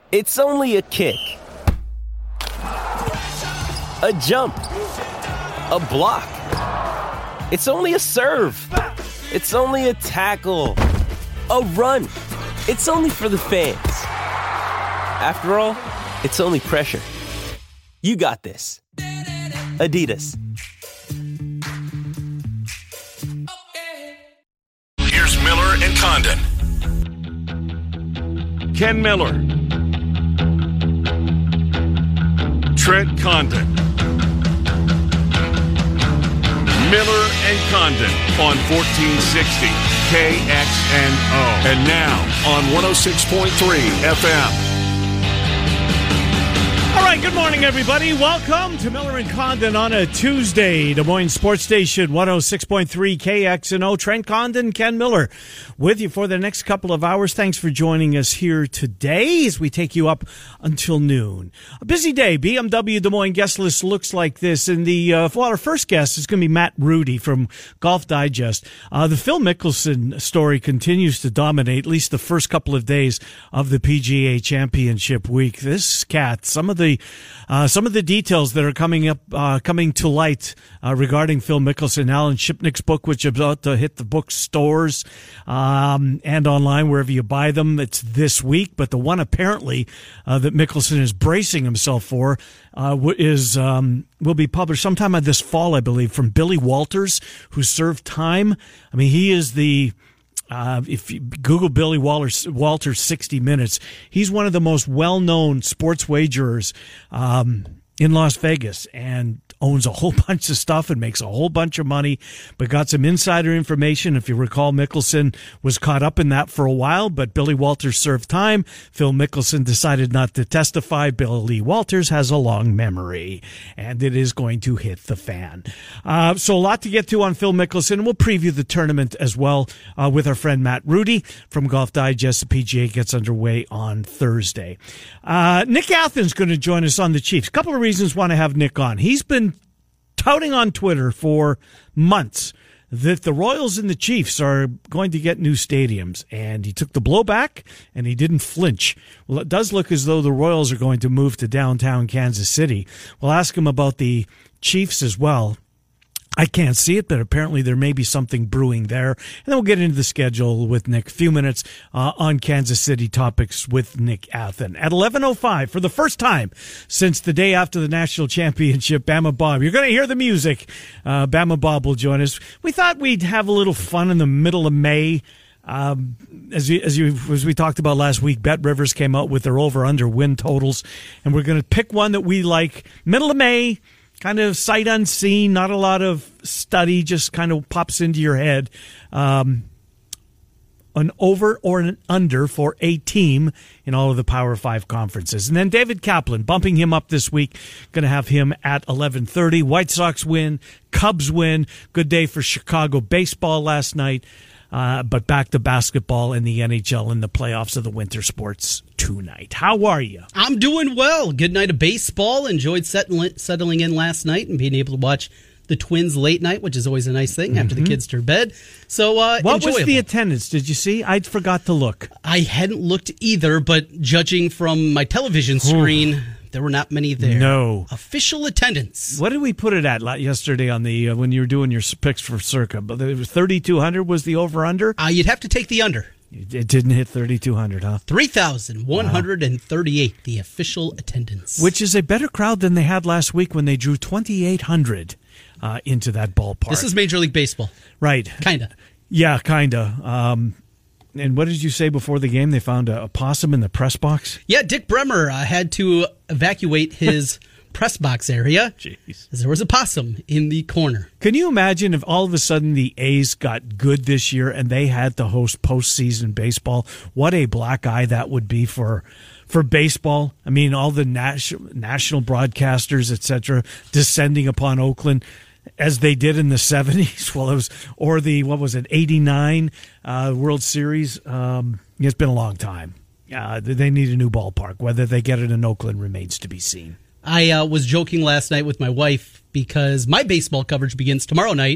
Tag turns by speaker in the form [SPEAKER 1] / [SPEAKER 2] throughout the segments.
[SPEAKER 1] It's only a kick, a jump, a block. It's only a serve. It's only a tackle, a run. It's only for the fans. After all, it's only pressure. You got this. Adidas.
[SPEAKER 2] Here's Miller and Condon. Ken Miller. Trent Condon. Miller and Condon on 1460 KXNO. And now on 106.3 FM.
[SPEAKER 3] All right, good morning, everybody. Welcome to Miller and Condon on a Tuesday. Des Moines Sports Station 106.3 KXNO. Trent Condon, Ken Miller with you for the next couple of hours. Thanks for joining us here today as we take you up until noon. A busy day. BMW Des Moines guest list looks like this. And our first guest is going to be Matt Rudy from Golf Digest. The Phil Mickelson story continues to dominate at least the first couple of days of the PGA Championship week. This cat, some of the details that are coming to light regarding Phil Mickelson. Alan Shipnick's book, which is about to hit the bookstores and online wherever you buy them. It's this week, but the one apparently that Mickelson is bracing himself for will be published sometime this fall, I believe, from Billy Walters, who served time. I mean, he is the... if you Google Billy Walters 60 Minutes, he's one of the most well-known sports wagerers in Las Vegas and owns a whole bunch of stuff and makes a whole bunch of money, but got some insider information. If you recall, Mickelson was caught up in that for a while, but Billy Walters served time. Phil Mickelson decided not to testify. Billy Walters has a long memory, and it is going to hit the fan. So a lot to get to on Phil Mickelson, and we'll preview the tournament as well with our friend Matt Rudy from Golf Digest. The PGA gets underway on Thursday. Nick Athens going to join us on the Chiefs. A couple of reasons want to have Nick on. He's been touting on Twitter for months that the Royals and the Chiefs are going to get new stadiums, and he took the blowback and he didn't flinch. Well, it does look as though the Royals are going to move to downtown Kansas City. We'll ask him about the Chiefs as well. I can't see it, but apparently there may be something brewing there. And then we'll get into the schedule with Nick. A few minutes on Kansas City topics with Nick Athen. At 11:05, for the first time since the day after the national championship, Bama Bob. You're going to hear the music. Bama Bob will join us. We thought we'd have a little fun in the middle of May. As we talked about last week, Bet Rivers came out with their over-under win totals, and we're going to pick one that we like. Middle of May. Kind of sight unseen, not a lot of study, just kind of pops into your head. An over or an under for a team in all of the Power 5 conferences. And then David Kaplan, bumping him up this week. Going to have him at 11:30. White Sox win, Cubs win. Good day for Chicago baseball last night. But back to basketball and the NHL in the playoffs of the winter sports tonight. How are you?
[SPEAKER 4] I'm doing well. Good night of baseball. Enjoyed settling in last night and being able to watch the Twins late night, which is always a nice thing after the kids to bed. So,
[SPEAKER 3] what
[SPEAKER 4] enjoyable.
[SPEAKER 3] was the attendance? Did you see? I forgot to look.
[SPEAKER 4] I hadn't looked either, but judging from my television screen, there were not many there.
[SPEAKER 3] No.
[SPEAKER 4] Official attendance.
[SPEAKER 3] What did we put it at yesterday on the when you were doing your picks for Circa? But it was 3,200 was the over-under?
[SPEAKER 4] You'd have to take the under.
[SPEAKER 3] It didn't hit 3,200, huh?
[SPEAKER 4] 3,138, the official attendance.
[SPEAKER 3] Which is a better crowd than they had last week when they drew 2,800 into that ballpark.
[SPEAKER 4] This is Major League Baseball.
[SPEAKER 3] Right.
[SPEAKER 4] Kind of.
[SPEAKER 3] Yeah, kind of. And what did you say before the game? They found a possum in the press box?
[SPEAKER 4] Yeah, Dick Bremer had to evacuate his press box area.
[SPEAKER 3] Jeez.
[SPEAKER 4] There was a possum in the corner.
[SPEAKER 3] Can you imagine if all of a sudden the A's got good this year and they had to host postseason baseball? What a black eye that would be for baseball. I mean, all the national broadcasters, etc., descending upon Oakland as they did in the 70s. Well, it was, or the, 89 World Series. It's been a long time. They need a new ballpark. Whether they get it in Oakland remains to be seen.
[SPEAKER 4] I was joking last night with my wife because my baseball coverage begins tomorrow night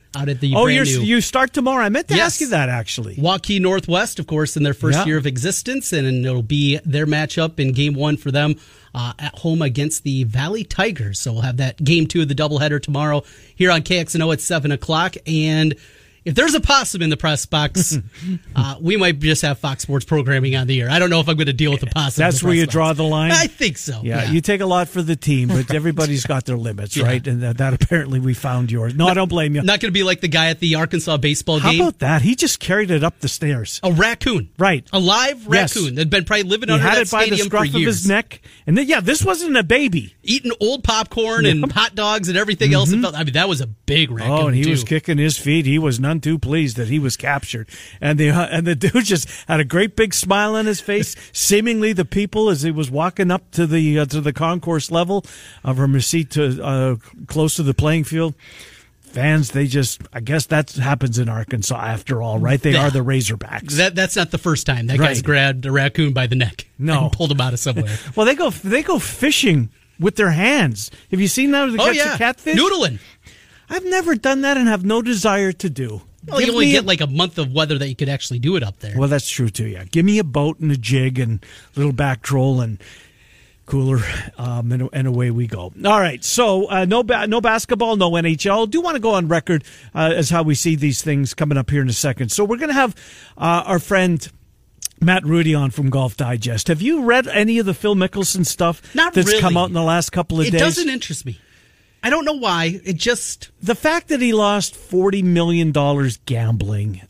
[SPEAKER 4] out at the
[SPEAKER 3] brand new. You start tomorrow. I meant to ask you that, actually.
[SPEAKER 4] Waukee Northwest, of course, in their first year of existence, and it'll be their matchup in Game 1 for them at home against the Valley Tigers. So we'll have that Game 2 of the doubleheader tomorrow here on KXNO at 7 o'clock. And if there's a possum in the press box, we might just have Fox Sports programming on the air. I don't know if I'm going to deal with the possum.
[SPEAKER 3] That's where you draw the line?
[SPEAKER 4] I think so.
[SPEAKER 3] Yeah, you take a lot for the team, but everybody's got their limits, right? And that apparently we found yours. No, I don't blame you.
[SPEAKER 4] Not going to be like the guy at the Arkansas baseball game.
[SPEAKER 3] How about that? He just carried it up the stairs.
[SPEAKER 4] A raccoon.
[SPEAKER 3] Right.
[SPEAKER 4] A live raccoon that had been probably living under that stadium for years. He had it by the scruff of his neck. And then, this wasn't a baby. Eating old popcorn and hot dogs and everything else. I mean, that was a big raccoon,
[SPEAKER 3] and he was kicking his feet. He was none too pleased that he was captured. And the dude just had a great big smile on his face. Seemingly the people, as he was walking up to the concourse level from his seat to close to the playing field, fans, I guess that happens in Arkansas after all, right? They are the Razorbacks.
[SPEAKER 4] That's not the first time that guy's grabbed a raccoon by the neck and pulled him out of somewhere.
[SPEAKER 3] Well, they go fishing with their hands. Have you seen that? Catch a catfish?
[SPEAKER 4] Noodling.
[SPEAKER 3] I've never done that and have no desire to do.
[SPEAKER 4] Well, you only get like a month of weather that you could actually do it up there.
[SPEAKER 3] Well, that's true too, yeah. Give me a boat and a jig and a little back troll and cooler, and away we go. All right, so no basketball, no NHL. Do want to go on record as how we see these things coming up here in a second. So we're going to have our friend Matt Rudy on from Golf Digest. Have you read any of the Phil Mickelson stuff that's come out in the last couple of days?
[SPEAKER 4] It doesn't interest me. I don't know why. It just...
[SPEAKER 3] The fact that he lost $40 million gambling.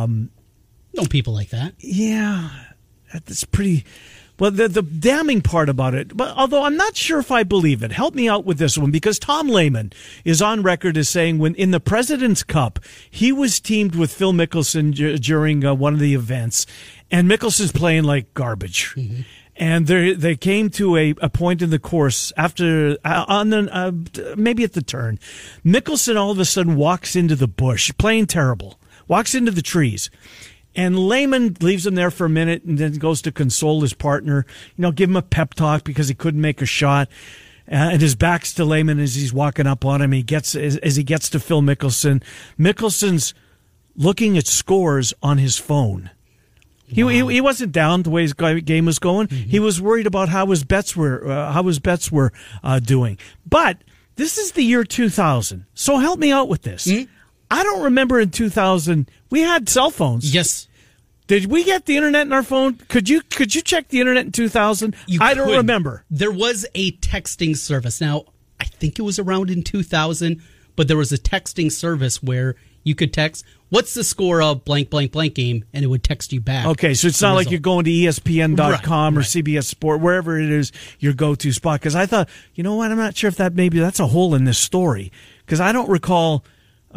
[SPEAKER 4] No people like that.
[SPEAKER 3] Yeah, that's pretty... Well, the damning part about it, but although I'm not sure if I believe it, help me out with this one, because Tom Lehman is on record as saying when in the President's Cup, he was teamed with Phil Mickelson during one of the events, and Mickelson's playing like garbage. Mm-hmm. And they came to a point in the course after maybe at the turn. Mickelson all of a sudden walks into the bush, playing terrible, walks into the trees. And Lehman leaves him there for a minute and then goes to console his partner, give him a pep talk because he couldn't make a shot. And his back's to Lehman as he's walking up on him. As he gets to Phil Mickelson, Mickelson's looking at scores on his phone. Wow. He wasn't down the way his game was going. Mm-hmm. He was worried about how his bets were doing. But this is the year 2000. So help me out with this. Mm-hmm. I don't remember in 2000 we had cell phones.
[SPEAKER 4] Yes.
[SPEAKER 3] Did we get the internet in our phone? Could you check the internet in 2000? I don't remember.
[SPEAKER 4] There was a texting service. Now, I think it was around in 2000, but there was a texting service where you could text, what's the score of blank, blank, blank game, and it would text you back.
[SPEAKER 3] Okay, so it's not like you're going to ESPN.com or CBS Sport, wherever it is your go-to spot. Because I thought, you know what, I'm not sure if that's a hole in this story. Because I don't recall...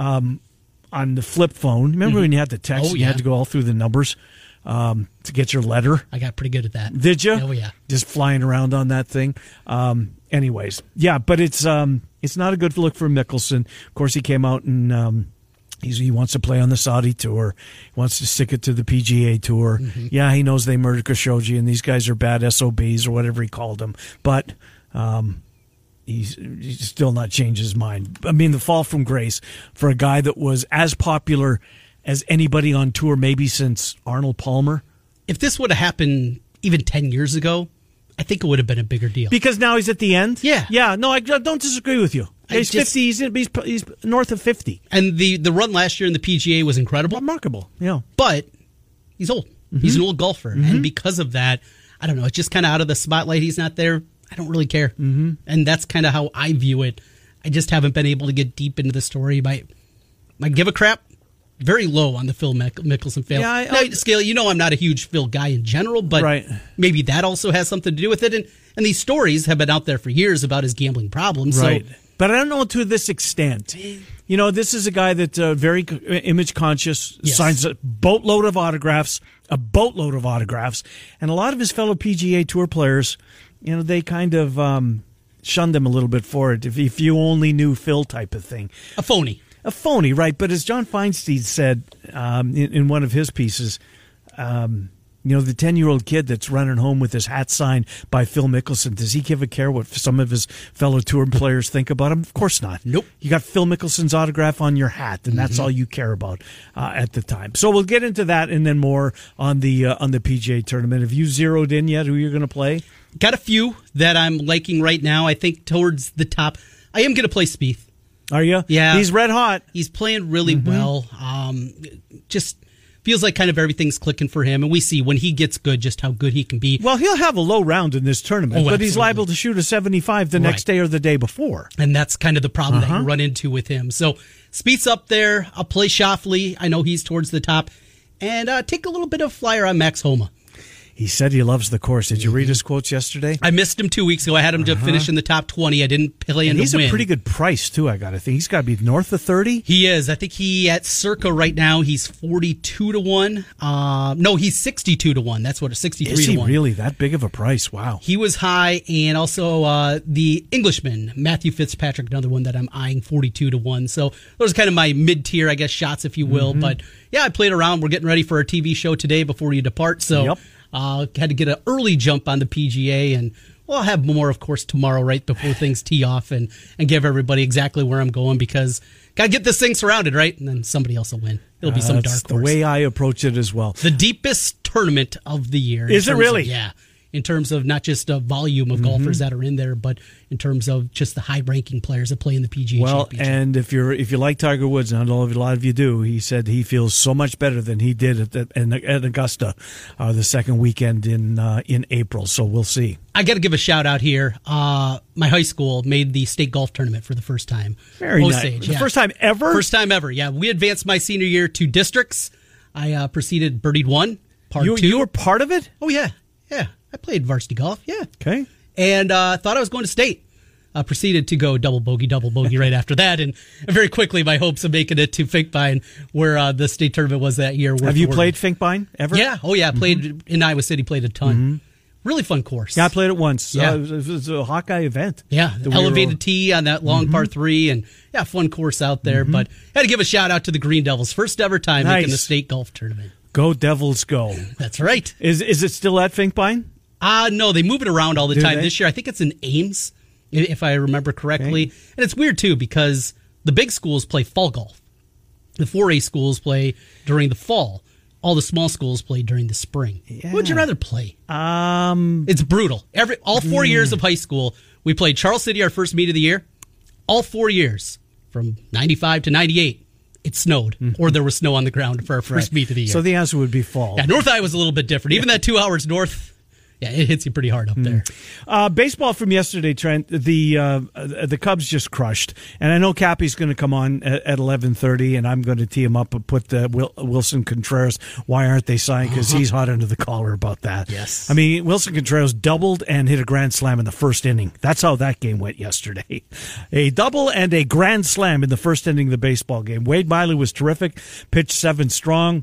[SPEAKER 3] on the flip phone. Remember when you had the text? You had to go all through the numbers to get your letter?
[SPEAKER 4] I got pretty good at that.
[SPEAKER 3] Did you?
[SPEAKER 4] Oh, yeah.
[SPEAKER 3] Just flying around on that thing. Anyways, yeah, but it's not a good look for Mickelson. Of course, he came out and he wants to play on the Saudi Tour. He wants to stick it to the PGA Tour. Mm-hmm. Yeah, he knows they murdered Khashoggi and these guys are bad SOBs or whatever he called them. But... He's still not changed his mind. I mean, the fall from grace for a guy that was as popular as anybody on tour maybe since Arnold Palmer.
[SPEAKER 4] If this would have happened even 10 years ago, I think it would have been a bigger deal.
[SPEAKER 3] Because now he's at the end?
[SPEAKER 4] Yeah.
[SPEAKER 3] Yeah, no, I don't disagree with you. He's 50. He's north of 50.
[SPEAKER 4] And the run last year in the PGA was incredible.
[SPEAKER 3] Remarkable, yeah.
[SPEAKER 4] But he's old. Mm-hmm. He's an old golfer. Mm-hmm. And because of that, I don't know, it's just kind of out of the spotlight. He's not there. I don't really care. Mm-hmm. And that's kind of how I view it. I just haven't been able to get deep into the story. My give a crap, very low on the Phil Mickelson fail. Yeah, Scale, I'm not a huge Phil guy in general, but maybe that also has something to do with it. And these stories have been out there for years about his gambling problems.
[SPEAKER 3] Right.
[SPEAKER 4] So,
[SPEAKER 3] but I don't know to this extent. This is a guy that's very image conscious, signs a boatload of autographs, and a lot of his fellow PGA Tour players, they kind of shunned him a little bit for it. If you only knew Phil type of thing.
[SPEAKER 4] A phony,
[SPEAKER 3] right. But as John Feinstein said in one of his pieces, The 10-year-old kid that's running home with his hat signed by Phil Mickelson, does he give a care what some of his fellow tour players think about him? Of course not.
[SPEAKER 4] Nope.
[SPEAKER 3] You got Phil Mickelson's autograph on your hat, and that's all you care about at the time. So we'll get into that and then more on the PGA tournament. Have you zeroed in yet who you're going to play?
[SPEAKER 4] Got a few that I'm liking right now. I think towards the top, I am going to play Spieth.
[SPEAKER 3] Are you?
[SPEAKER 4] Yeah.
[SPEAKER 3] He's red hot.
[SPEAKER 4] He's playing really well. Just feels like kind of everything's clicking for him. And we see when he gets good just how good he can be.
[SPEAKER 3] Well, he'll have a low round in this tournament, but he's
[SPEAKER 4] absolutely.
[SPEAKER 3] liable to shoot a 75 the next day or the day before.
[SPEAKER 4] And that's kind of the problem that you run into with him. So Spieth's up there. I'll play Schauffele. I know he's towards the top. And take a little bit of flyer on Max Homa.
[SPEAKER 3] He said he loves the course. Did you read his quotes yesterday?
[SPEAKER 4] I missed him 2 weeks ago. I had him to finish in the top 20. I didn't play him to win.
[SPEAKER 3] He's a pretty good price, too, I got to think. He's got to be north of 30.
[SPEAKER 4] He is. I think at Circa right now, he's 42 to 1. No, he's 62 to 1. That's what, 63 to 1.
[SPEAKER 3] Is he really that big of a price? Wow.
[SPEAKER 4] He was high, and also the Englishman, Matthew Fitzpatrick, another one that I'm eyeing, 42 to 1. So those are kind of my mid-tier, I guess, shots, if you will. But yeah, I played around. We're getting ready for our TV show today before you depart. So had to get an early jump on the PGA, and I'll have more, of course, tomorrow, right before things tee off, and give everybody exactly where I'm going, because got to get this thing surrounded, right? And then somebody else will win. It'll be some dark horse.
[SPEAKER 3] That's the way I approach it as well.
[SPEAKER 4] The deepest tournament of the year.
[SPEAKER 3] Is it really?
[SPEAKER 4] Yeah. In terms of not just a volume of golfers that are in there, but in terms of just the high-ranking players that play in the PGA Championship.
[SPEAKER 3] And if you like Tiger Woods, and I know a lot of you do, he said he feels so much better than he did at Augusta the second weekend in April. So we'll see.
[SPEAKER 4] I got to give a shout-out here. My high school made the state golf tournament for the first time.
[SPEAKER 3] Very
[SPEAKER 4] Osage,
[SPEAKER 3] nice. The first time ever?
[SPEAKER 4] First time ever, yeah. We advanced my senior year to districts. I proceeded birdied 1, par 2.
[SPEAKER 3] You were part of it?
[SPEAKER 4] Oh, yeah. Yeah. I played varsity golf, yeah.
[SPEAKER 3] Okay.
[SPEAKER 4] And thought I was going to state. Proceeded to go double bogey right after that. And very quickly, my hopes of making it to Finkbine, where the state tournament was that year.
[SPEAKER 3] Have you played Finkbine ever?
[SPEAKER 4] Yeah. Oh, yeah. Played in Iowa City, played a ton. Really fun course.
[SPEAKER 3] Yeah, I played it once.
[SPEAKER 4] Yeah.
[SPEAKER 3] It was a Hawkeye event.
[SPEAKER 4] Yeah, elevated tee on that long par 3, and yeah, fun course out there. But had to give a shout out to the Green Devils. First ever time making the state golf tournament.
[SPEAKER 3] Go Devils, go.
[SPEAKER 4] That's right.
[SPEAKER 3] Is it still at Finkbine?
[SPEAKER 4] No, they move it around all the time.
[SPEAKER 3] They?
[SPEAKER 4] This year, I think it's in Ames, if I remember correctly. Okay. And it's weird, too, because the big schools play fall golf. The 4A schools play during the fall. All the small schools play during the spring. Yeah. What would you rather play? It's brutal. All 4 years of high school, we played Charles City, our first meet of the year. All 4 years, from 95 to 98. It snowed, or there was snow on the ground for our first meet of the year.
[SPEAKER 3] So the answer would be fall.
[SPEAKER 4] Yeah, North Iowa was a little bit different. Even that 2 hours north, yeah, it hits you pretty hard up there.
[SPEAKER 3] Baseball from yesterday, Trent. The Cubs just crushed, and I know Cappy's going to come on at 11:30, and I'm going to tee him up and put Wilson Contreras. Why aren't they signed? Because he's hot under the collar about that.
[SPEAKER 4] Yes,
[SPEAKER 3] I mean Wilson Contreras doubled and hit a grand slam in the first inning. That's how that game went yesterday. A double and a grand slam in the first inning of the baseball game. Wade Miley was terrific. Pitched 7 strong.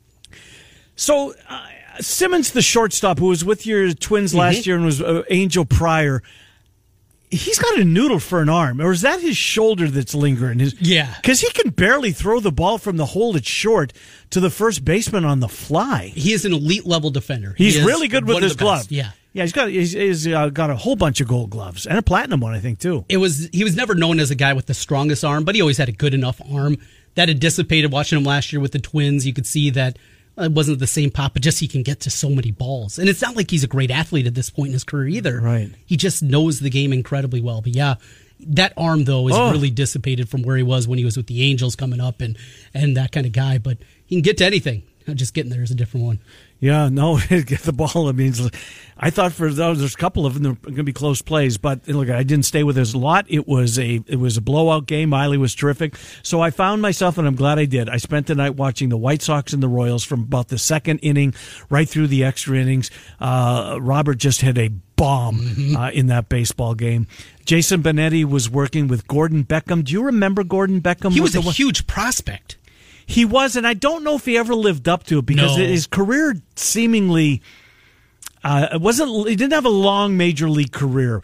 [SPEAKER 3] So. Simmons, the shortstop, who was with your Twins last year and was Angel prior, he's got a noodle for an arm. Or is that his shoulder that's lingering?
[SPEAKER 4] Yeah.
[SPEAKER 3] Because he can barely throw the ball from the hole at short to the first baseman on the fly.
[SPEAKER 4] He is an elite-level defender.
[SPEAKER 3] He's really good with his glove.
[SPEAKER 4] Yeah.
[SPEAKER 3] Yeah, he's got a whole bunch of gold gloves and a platinum one, I think, too.
[SPEAKER 4] He was never known as a guy with the strongest arm, but he always had a good enough arm. That had dissipated watching him last year with the Twins. You could see that it wasn't the same pop, but just he can get to so many balls. And it's not like he's a great athlete at this point in his career either.
[SPEAKER 3] Right.
[SPEAKER 4] He just knows the game incredibly well. But yeah, that arm, though, is really dissipated from where he was when he was with the Angels coming up and that kind of guy. But he can get to anything. Just getting there is a different one.
[SPEAKER 3] Yeah, no, get the ball. I mean, I thought for those, there's a couple of them that are going to be close plays, but look, I didn't stay with this a lot. It was a blowout game. Miley was terrific. So I found myself, and I'm glad I did. I spent the night watching the White Sox and the Royals from about the second inning right through the extra innings. Robert just hit a bomb in that baseball game. Jason Benetti was working with Gordon Beckham. Do you remember Gordon Beckham?
[SPEAKER 4] He was a huge prospect.
[SPEAKER 3] He was, and I don't know if he ever lived up to it because his career seemingly he didn't have a long major league career.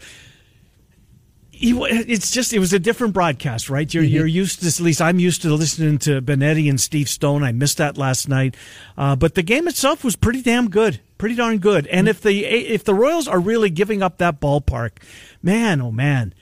[SPEAKER 3] It was a different broadcast, right? You're used to, at least I'm used to listening to Benetti and Steve Stone. I missed that last night. But the game itself was pretty damn good. pretty darn good. And if the Royals are really giving up that ballpark, man, oh man,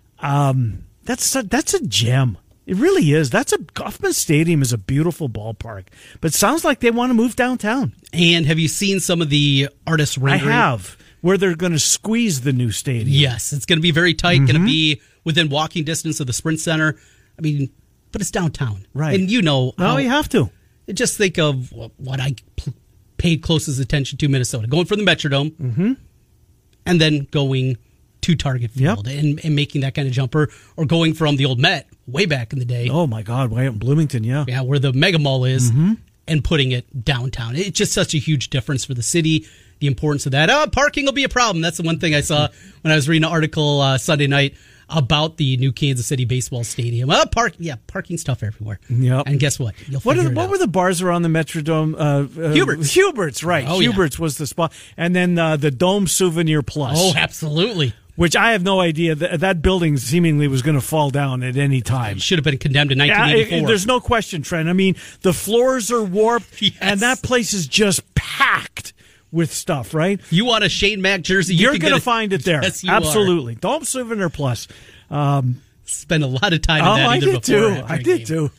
[SPEAKER 3] that's a gem. It really is. Kauffman Stadium is a beautiful ballpark, but it sounds like they want to move downtown.
[SPEAKER 4] And have you seen some of the artist rendering?
[SPEAKER 3] I have, where they're going to squeeze the new stadium.
[SPEAKER 4] Yes, it's going to be very tight. Going to be within walking distance of the Sprint Center. I mean, but it's downtown,
[SPEAKER 3] right?
[SPEAKER 4] And you know,
[SPEAKER 3] no, you have to.
[SPEAKER 4] Just think of what I paid closest attention to: Minnesota, going from the Metrodome, and then going to Target Field and making that kind of jumper, or going from the old Met way back in the day.
[SPEAKER 3] Oh my God, way out in Bloomington, yeah,
[SPEAKER 4] where the Mega Mall is, and putting it downtown. It's just such a huge difference for the city. The importance of that. Parking will be a problem. That's the one thing I saw when I was reading an article Sunday night about the new Kansas City baseball stadium. Parking stuff everywhere.
[SPEAKER 3] Yep.
[SPEAKER 4] And guess what?
[SPEAKER 3] What were the bars around the Metrodome? Hubert's, right.
[SPEAKER 4] Oh,
[SPEAKER 3] Hubert's was the spot. And then the Dome Souvenir Plus.
[SPEAKER 4] Oh, absolutely.
[SPEAKER 3] Which I have no idea. That building seemingly was going to fall down at any time.
[SPEAKER 4] It should have been condemned in 1984.
[SPEAKER 3] There's no question, Trent. I mean, the floors are warped, and that place is just packed with stuff, right?
[SPEAKER 4] You want a Shane Mack jersey?
[SPEAKER 3] You're going to find it there.
[SPEAKER 4] Yes, you
[SPEAKER 3] absolutely.
[SPEAKER 4] are.
[SPEAKER 3] Don't Souvenir Plus.
[SPEAKER 4] Spend a lot of time in that.
[SPEAKER 3] I did too.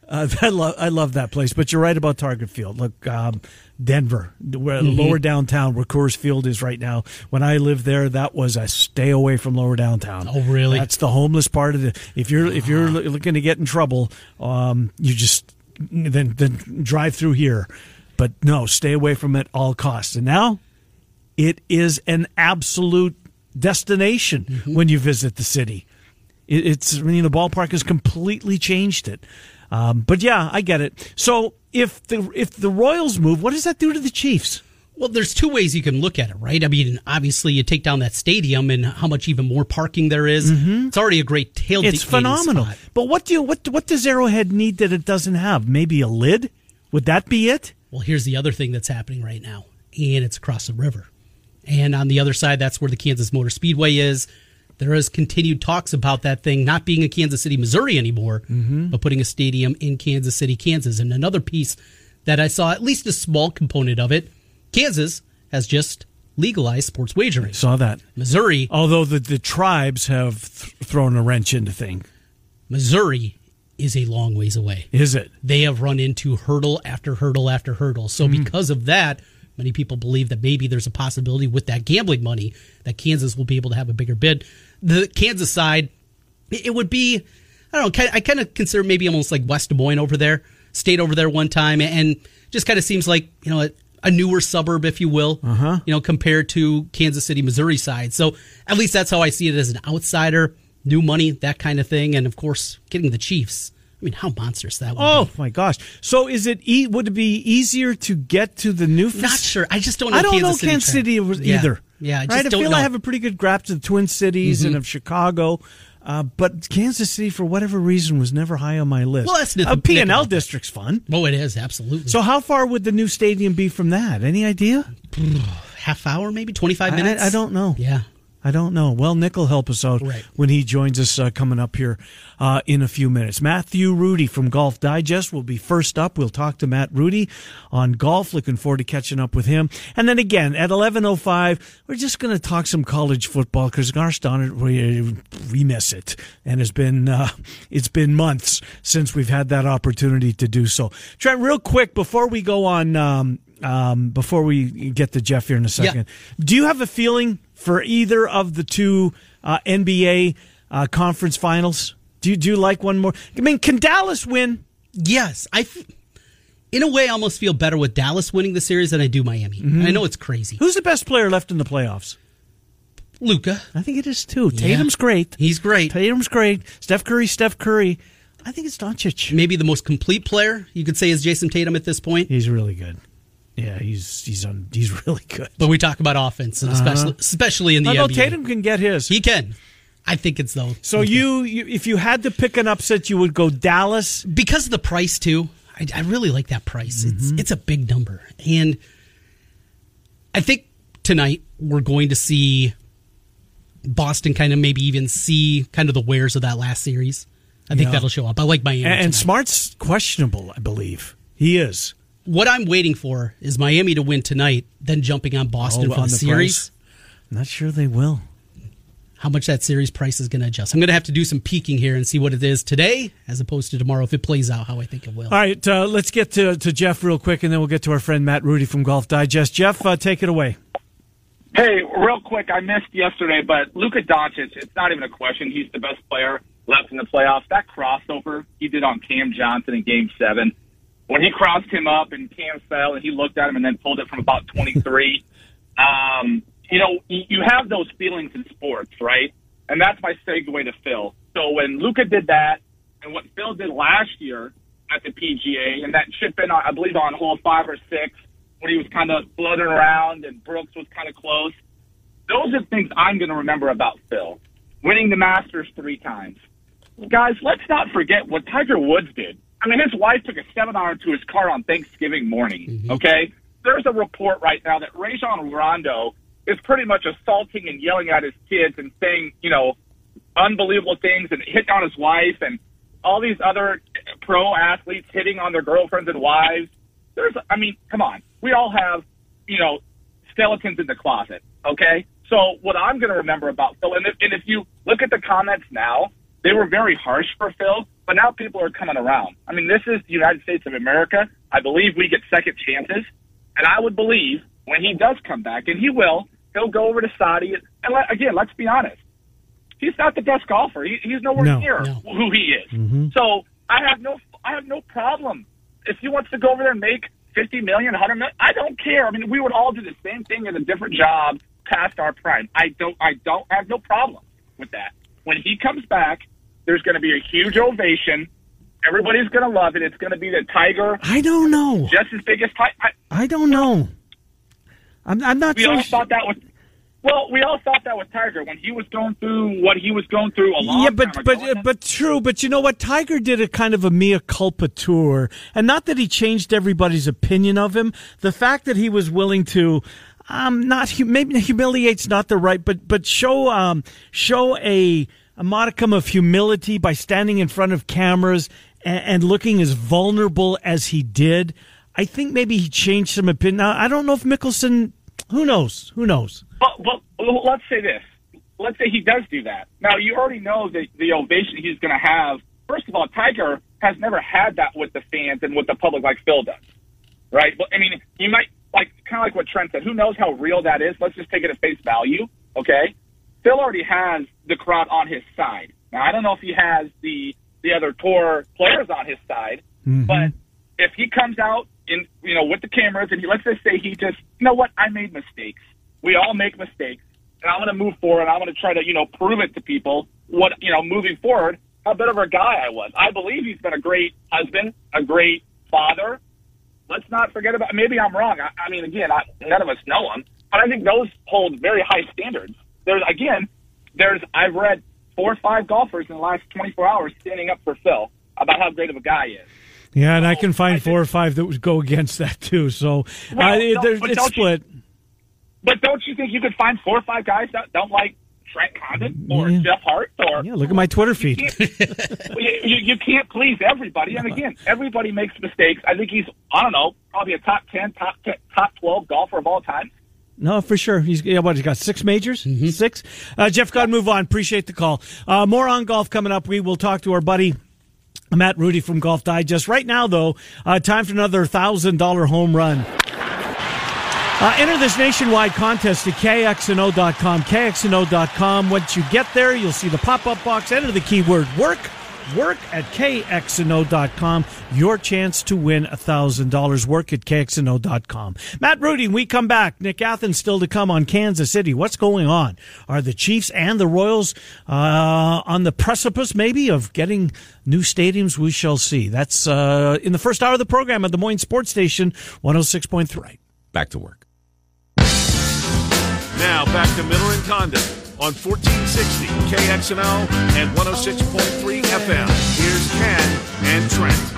[SPEAKER 3] I love that place. But you're right about Target Field. Look, Denver, where lower downtown, where Coors Field is right now. When I lived there, that was a stay away from lower downtown.
[SPEAKER 4] Oh, really?
[SPEAKER 3] That's the homeless part of it. If you're looking to get in trouble, you just then drive through here. But no, stay away from it at all costs. And now it is an absolute destination when you visit the city. The ballpark has completely changed it. But yeah, I get it. So if the Royals move, what does that do to the Chiefs?
[SPEAKER 4] Well, there's two ways you can look at it, right? I mean, obviously you take down that stadium and how much even more parking there is. It's already a great tailgate.
[SPEAKER 3] It's phenomenal.
[SPEAKER 4] Spot.
[SPEAKER 3] But what does Arrowhead need that it doesn't have? Maybe a lid? Would that be it?
[SPEAKER 4] Well, here's the other thing that's happening right now, and it's across the river. And on the other side, that's where the Kansas Motor Speedway is. There is continued talks about that thing not being in Kansas City, Missouri anymore, but putting a stadium in Kansas City, Kansas. And another piece that I saw, at least a small component of it, Kansas has just legalized sports wagering.
[SPEAKER 3] Saw that.
[SPEAKER 4] Missouri.
[SPEAKER 3] Although the tribes have thrown a wrench into things.
[SPEAKER 4] Missouri is a long ways away.
[SPEAKER 3] Is it?
[SPEAKER 4] They have run into hurdle after hurdle after hurdle. So because of that, many people believe that maybe there's a possibility with that gambling money that Kansas will be able to have a bigger bid. The Kansas side, it would be, I don't know, I kind of consider maybe almost like West Des Moines over there. Stayed over there one time and just kind of seems like, a newer suburb, if you will, compared to Kansas City, Missouri side. So at least that's how I see it as an outsider. New money, that kind of thing, and of course, getting the Chiefs. I mean, how monstrous that would be.
[SPEAKER 3] Oh, my gosh. So would it be easier to get to the new
[SPEAKER 4] Not sure. I just don't know.
[SPEAKER 3] I don't know Kansas City either.
[SPEAKER 4] Yeah, I just
[SPEAKER 3] right?
[SPEAKER 4] don't know.
[SPEAKER 3] I have a pretty good grasp of the Twin Cities and of Chicago. But Kansas City, for whatever reason, was never high on my list.
[SPEAKER 4] Well, that's nothing.
[SPEAKER 3] P&L district's fun.
[SPEAKER 4] Oh, it is, absolutely.
[SPEAKER 3] So how far would the new stadium be from that? Any idea?
[SPEAKER 4] Half hour, maybe 25 minutes?
[SPEAKER 3] I don't know.
[SPEAKER 4] Yeah.
[SPEAKER 3] I don't know. Well, Nick will help us out when he joins us coming up here in a few minutes. Matthew Rudy from Golf Digest will be first up. We'll talk to Matt Rudy on golf. Looking forward to catching up with him. And then again, at 11:05, we're just going to talk some college football because, gosh darn it, we miss it. And it's been months since we've had that opportunity to do so. Trent, real quick, before we go on, before we get to Jeff here in a second, do you have a feeling for either of the two NBA conference finals? Do you like one more? I mean, can Dallas win?
[SPEAKER 4] Yes. In a way, I almost feel better with Dallas winning the series than I do Miami. I know it's crazy.
[SPEAKER 3] Who's the best player left in the playoffs?
[SPEAKER 4] Luka.
[SPEAKER 3] I think it is, too. Tatum's great.
[SPEAKER 4] He's great.
[SPEAKER 3] Tatum's great. Steph Curry. I think it's Doncic.
[SPEAKER 4] Maybe the most complete player, you could say, is Jason Tatum at this point.
[SPEAKER 3] He's really good. Yeah, he's really good.
[SPEAKER 4] But we talk about offense, and especially in the NBA.
[SPEAKER 3] Tatum can get his.
[SPEAKER 4] He can. I think it's though.
[SPEAKER 3] So you, if you had to pick an upset, you would go Dallas
[SPEAKER 4] because of the price too. I really like that price. It's a big number, and I think tonight we're going to see Boston kind of maybe even see kind of the wares of that last series. I think that'll show up. I like Miami.
[SPEAKER 3] And Smart's questionable, I believe. He is.
[SPEAKER 4] what I'm waiting for is Miami to win tonight, then jumping on Boston for the series.
[SPEAKER 3] Price. I'm not sure they will.
[SPEAKER 4] How much that series price is going to adjust. I'm going to have to do some peeking here and see what it is today as opposed to tomorrow if it plays out how I think it will.
[SPEAKER 3] All right, let's get to Jeff real quick, and then we'll get to our friend Matt Rudy from Golf Digest. Jeff, take it away.
[SPEAKER 5] Hey, real quick, I missed yesterday, but Luka Doncic, it's not even a question. He's the best player left in the playoffs. That crossover he did on Cam Johnson in Game 7, when he crossed him up and Cam fell and he looked at him and then pulled it from about 23, you have those feelings in sports, right? And that's my segue to Phil. So when Luka did that and what Phil did last year at the PGA and that chip in, I believe, on hole 5 or 6, when he was kind of floating around and Brooks was kind of close, those are things I'm going to remember about Phil. Winning the Masters 3 times. Guys, let's not forget what Tiger Woods did. I mean, his wife took a 7-iron to his car on Thanksgiving morning, okay? There's a report right now that Rajon Rondo is pretty much assaulting and yelling at his kids and saying, unbelievable things and hitting on his wife and all these other pro athletes hitting on their girlfriends and wives. Come on. We all have, skeletons in the closet, okay? So what I'm going to remember about Phil, and if you look at the comments now, they were very harsh for Phil, but now people are coming around. I mean, this is the United States of America. I believe we get second chances, and I would believe when he does come back, and he will, he'll go over to Saudi. And let's be honest. He's not the best golfer. He's nowhere near who he is. Mm-hmm. So I have no problem. If he wants to go over there and make $50 million, $100 million, I don't care. I mean, we would all do the same thing in a different job past our prime. I don't have no problem with that. When he comes back, there's going to be a huge ovation. Everybody's going to love it. It's going to be the Tiger.
[SPEAKER 3] I don't know.
[SPEAKER 5] Just as big as Tiger.
[SPEAKER 3] I don't know. I'm not sure.
[SPEAKER 5] We all thought that with Tiger when he was going through what he was going through a long time ago.
[SPEAKER 3] But true. But you know what? Tiger did a kind of a mea culpa tour, and not that he changed everybody's opinion of him. The fact that he was willing to, maybe humiliate's not the right, but show a modicum of humility by standing in front of cameras and looking as vulnerable as he did. I think maybe he changed some opinion. Now, I don't know if Mickelson. Who knows?
[SPEAKER 5] But let's say this. Let's say he does do that. Now, you already know the ovation he's going to have. First of all, Tiger has never had that with the fans and with the public like Phil does, right? But I mean, he might, kind of like what Trent said, who knows how real that is? Let's just take it at face value, okay? Phil already has the crowd on his side. Now, I don't know if he has the other tour players on his side, but if he comes out with the cameras and let's just say he just, I made mistakes. We all make mistakes, and I'm going to move forward. I'm going to try to, prove it to people moving forward, how bit of a guy I was. I believe he's been a great husband, a great father. Let's not forget about, maybe I'm wrong. I mean, again, none of us know him, but I think those hold very high standards. I've read 4 or 5 golfers in the last 24 hours standing up for Phil about how great of a guy he is.
[SPEAKER 3] Yeah, and I can find 4 or 5 that would go against that too. So it's split.
[SPEAKER 5] But don't you think you could find 4 or 5 guys that don't like Trent Condon or Jeff Hart?
[SPEAKER 3] Look at my Twitter feed.
[SPEAKER 5] You can't please everybody. And again, everybody makes mistakes. I think he's, probably a top 10, top 12 golfer of all time.
[SPEAKER 3] No, for sure. He's got 6 majors? 6? Jeff, got to move on. Appreciate the call. More on golf coming up. We will talk to our buddy Matt Rudy from Golf Digest. Right now, though, time for another $1,000 home run. Enter this nationwide contest at KXNO.com. KXNO.com. Once you get there, you'll see the pop-up box. Enter the keyword work. Work at KXNO.com. Your chance to win $1,000. Work at KXNO.com. Matt Rudy, we come back. Nick Athens still to come on Kansas City. What's going on? Are the Chiefs and the Royals on the precipice, maybe, of getting new stadiums? We shall see. That's in the first hour of the program at Des Moines Sports Station, 106.3.
[SPEAKER 2] Back to work. Now back to Miller and Condon on 1460 KXNO and 106.3 FM. Here's Ken and Trent.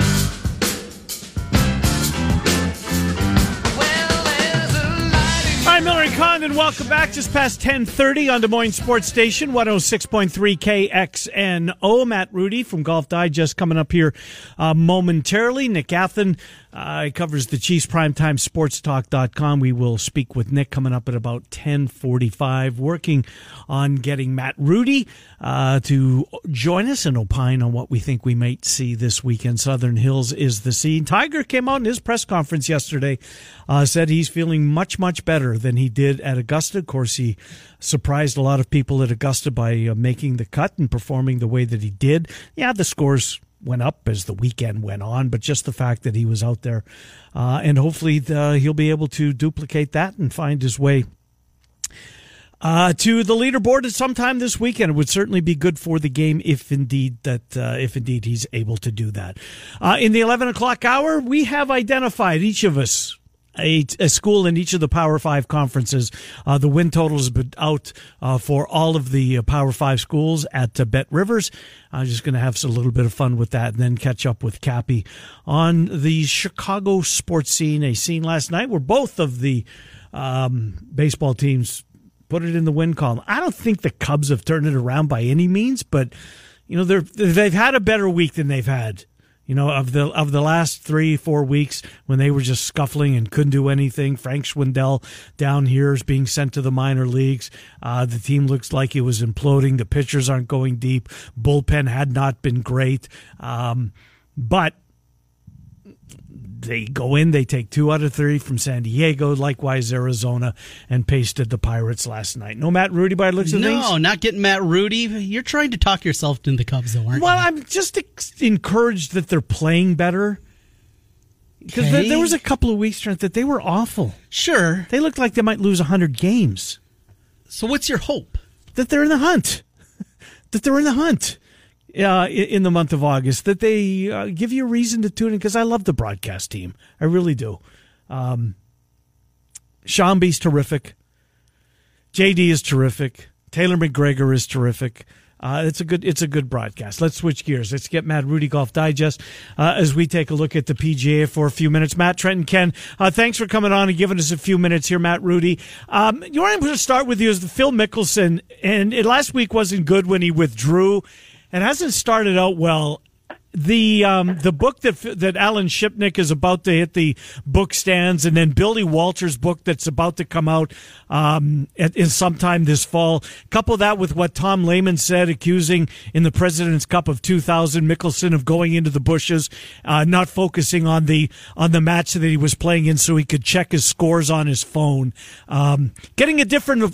[SPEAKER 3] Hi, Miller and Condon. Welcome back. Just past 10:30 on Des Moines Sports Station, 106.3 KXNO. Matt Rudy from Golf Digest coming up here momentarily. Nick Athen He covers the Chiefs Primetime SportsTalk.com. We will speak with Nick coming up at about 10:45, working on getting Matt Rudy to join us and opine on what we think we might see this weekend. Southern Hills is the scene. Tiger came out in his press conference yesterday, said he's feeling much, much better than he did at Augusta. Of course, he surprised a lot of people at Augusta by making the cut and performing the way that he did. Yeah, the scores went up as the weekend went on, but just the fact that he was out there, and hopefully he'll be able to duplicate that and find his way to the leaderboard at some time this weekend. It would certainly be good for the game if indeed he's able to do that. In the 11 o'clock hour, we have identified, each of us, a school in each of the Power 5 conferences. The win total has been out for all of the Power 5 schools at Bet Rivers. I'm just going to have a little bit of fun with that and then catch up with Cappy on the Chicago sports scene, a scene last night where both of the baseball teams put it in the win column. I don't think the Cubs have turned it around by any means, but they've had a better week than they've had. Of the last 3-4 weeks when they were just scuffling and couldn't do anything. Frank Schwindel down here is being sent to the minor leagues. The team looks like it was imploding. The pitchers aren't going deep. Bullpen had not been great. But they go in, they take 2 out of 3 from San Diego, likewise Arizona, and pasted the Pirates last night. No Matt Rudy by the looks of things?
[SPEAKER 4] No, not getting Matt Rudy. You're trying to talk yourself into the Cubs, though, aren't you?
[SPEAKER 3] Well, I'm just encouraged that they're playing better. Because there was a couple of weeks, Trent, that they were awful.
[SPEAKER 4] Sure.
[SPEAKER 3] They looked like they might lose 100 games.
[SPEAKER 4] So what's your hope?
[SPEAKER 3] That they're in the hunt. In the month of August, that they give you a reason to tune in, because I love the broadcast team. I really do. Shambi's terrific. JD is terrific. Taylor McGregor is terrific. It's a good broadcast. Let's switch gears. Let's get Matt Rudy Golf Digest as we take a look at the PGA for a few minutes. Matt, Trent, and Ken, thanks for coming on and giving us a few minutes here, Matt Rudy. I'm going to start with you is the Phil Mickelson, and last week wasn't good when he withdrew. It hasn't started out well. The book that Alan Shipnick is about to hit the book stands, and then Billy Walters' book that's about to come out in sometime this fall. Couple that with what Tom Lehman said, accusing in the President's Cup of 2000 Mickelson of going into the bushes, not focusing on the match that he was playing in, so he could check his scores on his phone. Getting a different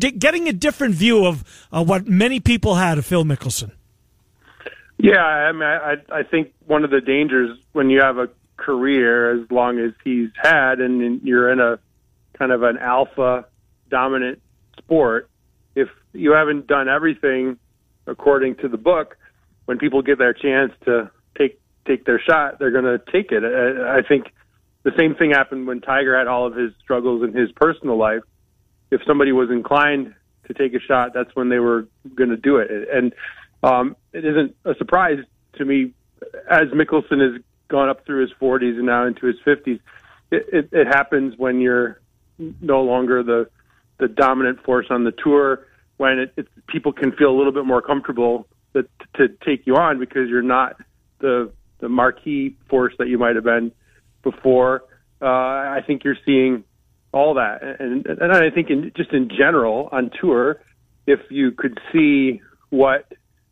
[SPEAKER 3] view of what many people had of Phil Mickelson.
[SPEAKER 6] Yeah, I mean, I think one of the dangers when you have a career as long as he's had, and you're in a kind of an alpha dominant sport, if you haven't done everything according to the book, when people get their chance to take their shot, they're going to take it. I think the same thing happened when Tiger had all of his struggles in his personal life. If somebody was inclined to take a shot, that's when they were going to do it. And it isn't a surprise to me, as Mickelson has gone up through his 40s and now into his 50s, it happens when you're no longer the dominant force on the tour, when people can feel a little bit more comfortable to take you on because you're not the marquee force that you might have been before. I think you're seeing all that. And I think just in general on tour, if you could see what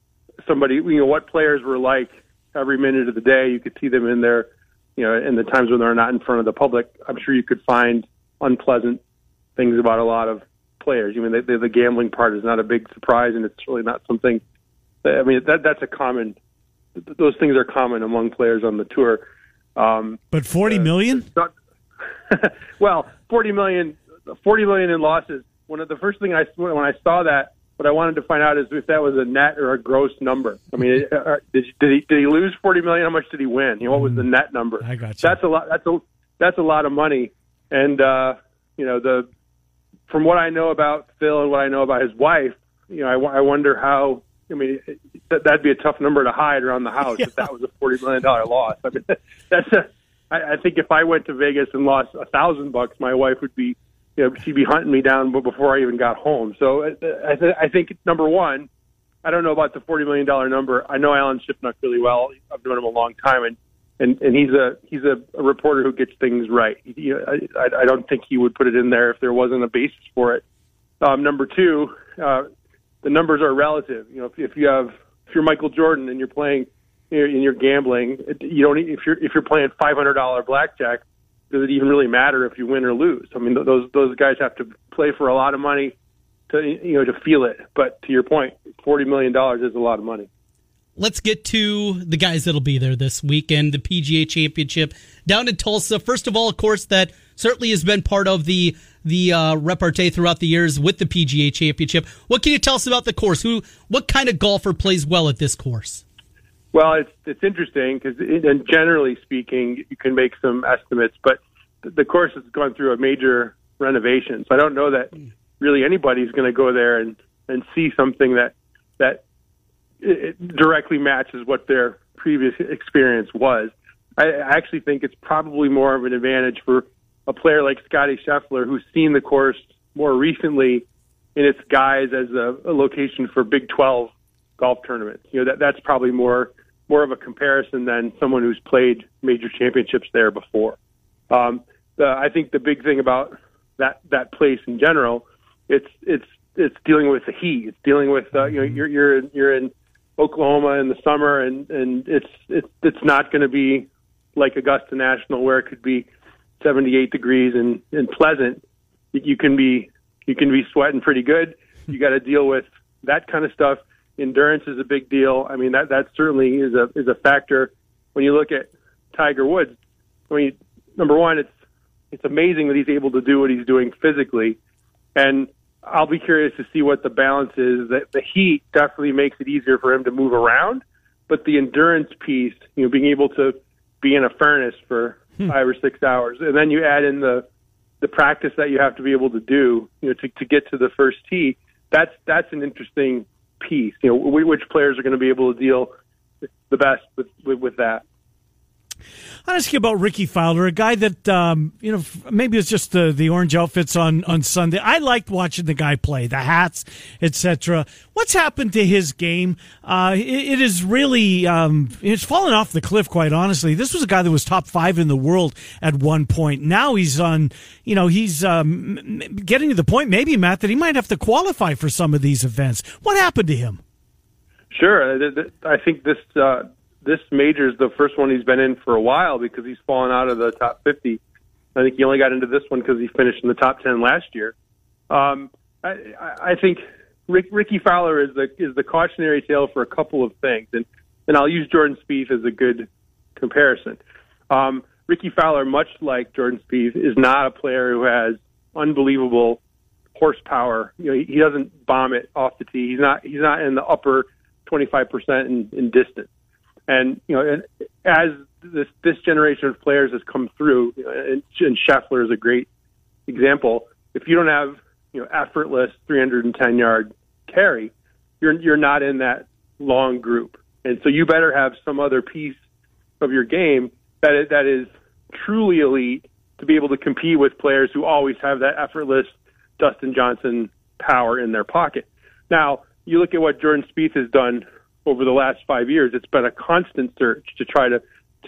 [SPEAKER 6] what players were like every minute of the day, you could see them in their, in the times when they're not in front of the public. I'm sure you could find unpleasant things about a lot of players. I mean, the gambling part is not a big surprise, and it's really not something. That's a common. Those things are common among players on the tour.
[SPEAKER 3] But 40 million?
[SPEAKER 6] Well, 40 million in losses. One of the first thing when I saw that, what I wanted to find out is if that was a net or a gross number. I mean, did he lose 40 million? How much did he win? What was the net number?
[SPEAKER 3] I got you.
[SPEAKER 6] That's a lot. That's a lot of money. And from what I know about Phil and what I know about his wife, I wonder how. I mean, that'd be a tough number to hide around the house if that was a $40 million loss. I mean, I think if I went to Vegas and lost $1,000, my wife would be. She'd be hunting me down before I even got home. So I think, number one, I don't know about the $40 million number. I know Alan Shipnuck really well. I've known him a long time, and he's a reporter who gets things right. I don't think he would put it in there if there wasn't a basis for it. Number two, the numbers are relative. If you're Michael Jordan and you're playing and you're gambling, you don't. If you're playing $500 blackjack, does it even really matter if you win or lose? I mean, those guys have to play for a lot of money to feel it. But to your point, $40 million is a lot of money.
[SPEAKER 4] Let's get to the guys that'll be there this weekend, the PGA Championship down in Tulsa. First of all, of course, that certainly has been part of the repartee throughout the years with the PGA Championship. What can you tell us about the course? What kind of golfer plays well at this course?
[SPEAKER 6] Well, it's interesting because, and generally speaking, you can make some estimates, but the course has gone through a major renovation. So I don't know that really anybody's going to go there and see something that it directly matches what their previous experience was. I actually think it's probably more of an advantage for a player like Scottie Scheffler, who's seen the course more recently in its guise as a location for Big 12 golf tournaments. That's probably more of a comparison than someone who's played major championships there before. I think the big thing about that place in general, it's dealing with the heat. It's dealing with you're in Oklahoma in the summer, and it's not going to be like Augusta National where it could be 78 degrees and pleasant. You can be sweating pretty good. You got to deal with that kind of stuff. Endurance is a big deal. I mean, that certainly is a factor when you look at Tiger Woods. I mean, number one, it's amazing that he's able to do what he's doing physically, and I'll be curious to see what the balance is. That the heat definitely makes it easier for him to move around, but the endurance piece, being able to be in a furnace for 5 or 6 hours, and then you add in the practice that you have to be able to do, to get to the first tee. That's an interesting piece. Which players are going to be able to deal the best with that.
[SPEAKER 3] I'll ask you about Ricky Fowler, a guy that, maybe it's just the orange outfits on Sunday. I liked watching the guy play, the hats, etc. What's happened to his game? It is really, it's fallen off the cliff, quite honestly. This was a guy that was top 5 in the world at one point. Now he's he's getting to the point, maybe, Matt, that he might have to qualify for some of these events. What happened to him?
[SPEAKER 6] Sure. I think this major is the first one he's been in for a while because he's fallen out of the top 50. I think he only got into this one because he finished in the top 10 last year. I think Ricky Fowler is the cautionary tale for a couple of things, and I'll use Jordan Spieth as a good comparison. Ricky Fowler, much like Jordan Spieth, is not a player who has unbelievable horsepower. He doesn't bomb it off the tee. He's not in the upper 25% in distance. And as this generation of players has come through, and Scheffler is a great example. If you don't have effortless 310-yard carry, you're not in that long group, and so you better have some other piece of your game that is truly elite to be able to compete with players who always have that effortless Dustin Johnson power in their pocket. Now you look at what Jordan Spieth has done over the last 5 years. It's been a constant search to try to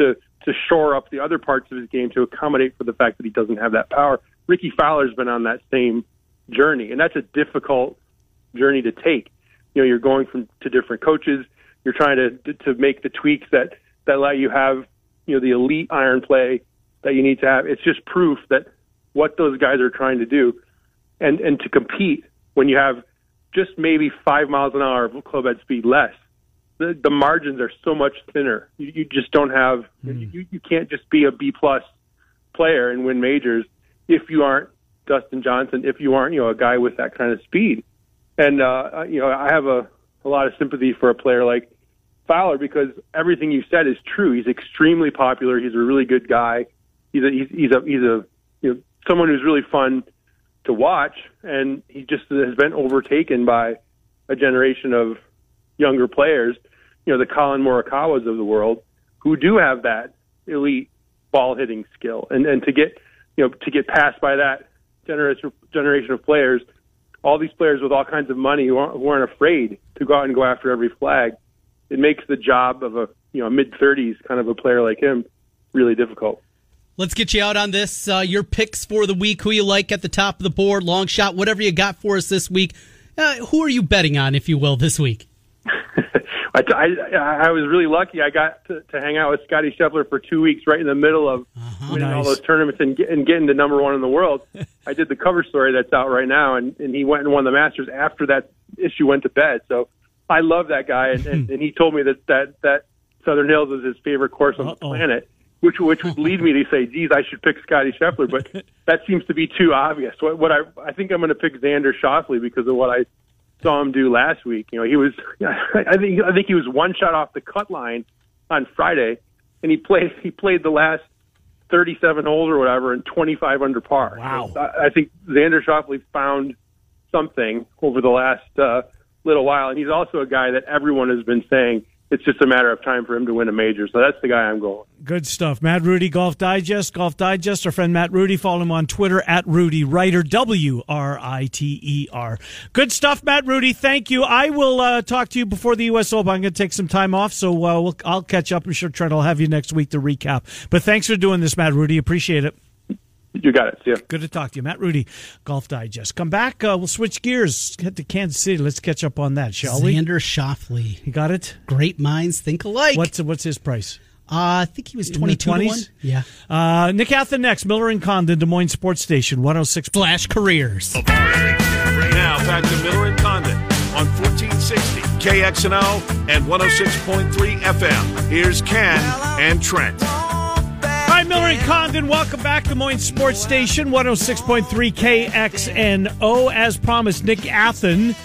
[SPEAKER 6] shore up the other parts of his game to accommodate for the fact that he doesn't have that power. Ricky Fowler's been on that same journey, and that's a difficult journey to take. You're going to different coaches. You're trying to make the tweaks that let you have the elite iron play that you need to have. It's just proof that what those guys are trying to do, and to compete when you have just maybe 5 miles an hour of club head speed less. The margins are so much thinner. You just don't have. You can't just be a B+ player and win majors if you aren't Dustin Johnson. If you aren't a guy with that kind of speed. And I have a lot of sympathy for a player like Fowler because everything you said is true. He's extremely popular. He's a really good guy. He's a someone who's really fun to watch, and he just has been overtaken by a generation of younger players, the Colin Morikawas of the world, who do have that elite ball hitting skill, and to get passed by that generation of players, all these players with all kinds of money who aren't afraid to go out and go after every flag, it makes the job of a mid-30s kind of a player like him really difficult.
[SPEAKER 4] Let's get you out on this. Your picks for the week, who you like at the top of the board, long shot, whatever you got for us this week. Who are you betting on, if you will, this week?
[SPEAKER 6] I was really lucky. I got to hang out with Scotty Scheffler for 2 weeks right in the middle of winning all those tournaments and getting to number one in the world. I did the cover story that's out right now, and he went and won the Masters after that issue went to bed. So I love that guy, and he told me that Southern Hills is his favorite course on the planet, which would lead me to say, geez, I should pick Scotty Scheffler, but that seems to be too obvious. What I think I'm going to pick Xander Schauffele because of what I saw him do last week. You know, he was I think he was one shot off the cut line on Friday, and he played the last 37 holes or whatever in 25 under par.
[SPEAKER 3] Wow.
[SPEAKER 6] So I think Xander Schauffele found something over the last little while, and he's also a guy that everyone has been saying it's just a matter of time for him to win a major. So that's the guy I'm going.
[SPEAKER 3] Good stuff. Matt Rudy, Golf Digest. Our friend Matt Rudy. Follow him on Twitter at Rudy Writer, WRITER. Good stuff, Matt Rudy. Thank you. I will talk to you before the U.S. Open. I'm going to take some time off, so I'll catch up. I'm sure Trent will have you next week to recap. But thanks for doing this, Matt Rudy. Appreciate it.
[SPEAKER 6] You got it. See ya.
[SPEAKER 3] Good to talk to you. Matt Rudy, Golf Digest. Come back. We'll switch gears. Head to Kansas City. Let's catch up on that, shall we?
[SPEAKER 4] Xander Schauffele.
[SPEAKER 3] You got it?
[SPEAKER 4] Great minds think alike.
[SPEAKER 3] What's his price?
[SPEAKER 4] I think he was 22 to 1. Yeah.
[SPEAKER 3] Nick Athan next. Miller and Condon, Des Moines Sports Station, 106.
[SPEAKER 4] Flash careers.
[SPEAKER 2] Now back to Miller and Condon on 1460 KXNO and 106.3 FM. Here's Ken and Trent.
[SPEAKER 3] Hi, Miller and Condon. Welcome back to Des Moines Sports Station, 106.3 KXNO. As promised, Nick Athan,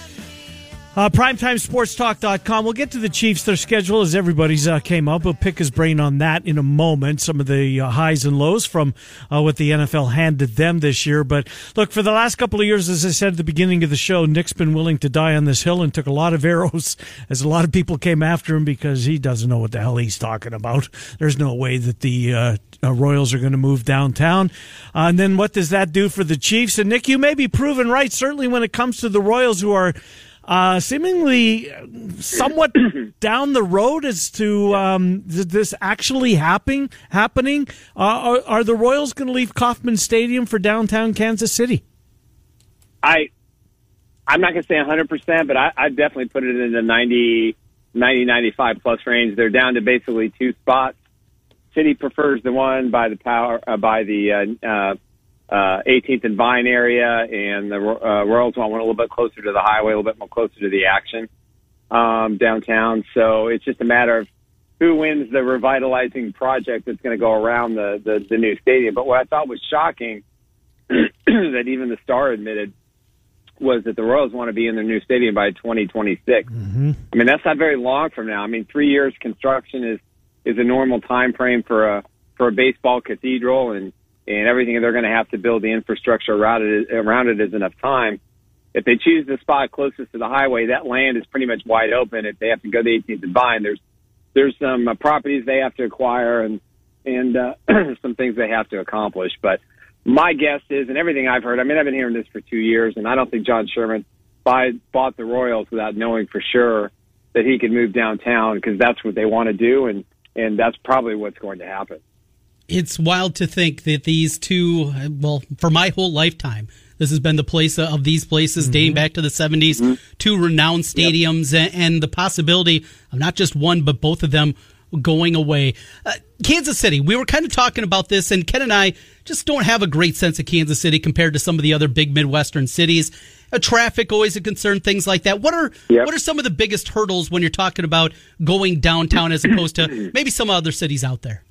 [SPEAKER 3] PrimetimeSportsTalk.com. We'll get to the Chiefs, their schedule as everybody's came up. We'll pick his brain on that in a moment, some of the highs and lows from what the NFL handed them this year. But look, for the last couple of years, as I said at the beginning of the show, Nick's been willing to die on this hill and took a lot of arrows as a lot of people came after him because he doesn't know what the hell he's talking about. There's no way that the Royals are going to move downtown. And then what does that do for the Chiefs? And Nick, you may be proven right, certainly when it comes to the Royals, who are seemingly somewhat down the road as to this actually happening. Are the Royals going to leave Kauffman Stadium for downtown Kansas City?
[SPEAKER 7] I'm not going to say 100%, but I'd definitely put it in the 90, 95 plus range. They're down to basically two spots. City prefers the one by the 18th and Vine area, and the Royals want one a little bit closer to the highway, a little bit more closer to the action downtown. So it's just a matter of who wins the revitalizing project that's going to go around the new stadium. But what I thought was shocking that even the Star admitted was that the Royals want to be in their new stadium by 2026. Mm-hmm. I mean, that's not very long from now. I mean, 3 years construction is a normal time frame for a baseball cathedral, and everything they're going to have to build the infrastructure around it is enough time. If they choose the spot closest to the highway, that land is pretty much wide open. If they have to go to 18th and Vine, there's some properties they have to acquire and some things they have to accomplish. But my guess is, and everything I've heard, I mean, I've been hearing this for 2 years, and I don't think John Sherman bought the Royals without knowing for sure that he could move downtown, because that's what they want to do, and that's probably what's going to happen.
[SPEAKER 4] It's wild to think that these two, well, for my whole lifetime, this has been the place of these places dating back to the 70s, two renowned stadiums, and the possibility of not just one, but both of them going away. Kansas City, we were kind of talking about this, and Ken and I just don't have a great sense of Kansas City compared to some of the other big Midwestern cities. Traffic always a concern, things like that. What are some of the biggest hurdles when you're talking about going downtown as opposed to maybe some other cities out there?